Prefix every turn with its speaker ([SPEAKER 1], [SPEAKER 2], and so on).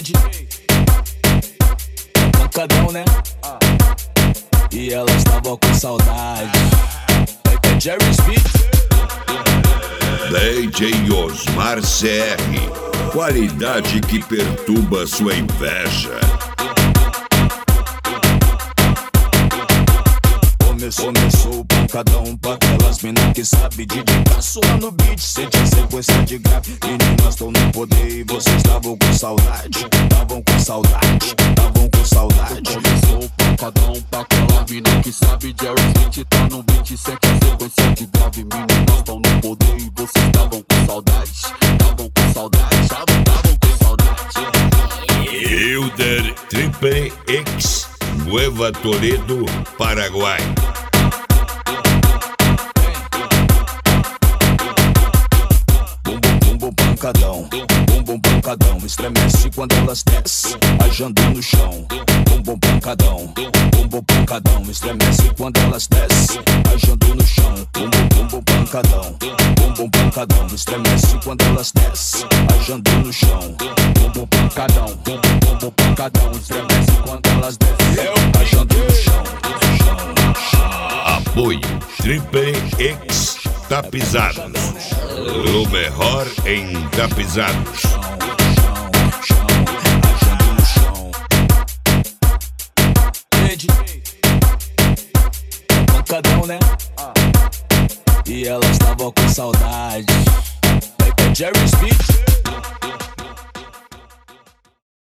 [SPEAKER 1] DJ pancadão, né? E elas estavam com saudade. É Jerry Speed,
[SPEAKER 2] DJ Osmar CR, qualidade que perturba sua inveja.
[SPEAKER 1] Começou o pancadão pra aquelas minas que sabe de sua no beat, sente a sequência de grave. Meninas tão no poder e vocês estavam com saudade. Estavam com saudade.
[SPEAKER 3] Começou o pancadão pra aquela mina que sabe de Aerosmith, tá no beat, sente a sequência de grave. Meninas tão no poder e vocês estavam com saudade. Estavam com saudade.
[SPEAKER 2] Hilder Triple X, Nueva Toledo, Paraguai.
[SPEAKER 1] Bumbum pancadão, estremece quando elas descem, ajando no chão. Bumbum pancadão, estremece quando elas descem, ajando no chão. Bumbum pancadão, estremece quando elas descem, ajando no chão. Bumbum pancadão, estremece quando elas descem, ajando no chão.
[SPEAKER 2] Apoio Triple X Tapizados, lo mejor em tapizados.
[SPEAKER 1] Pancadão, né? E elas estavam com saudade. É Jerry Speed.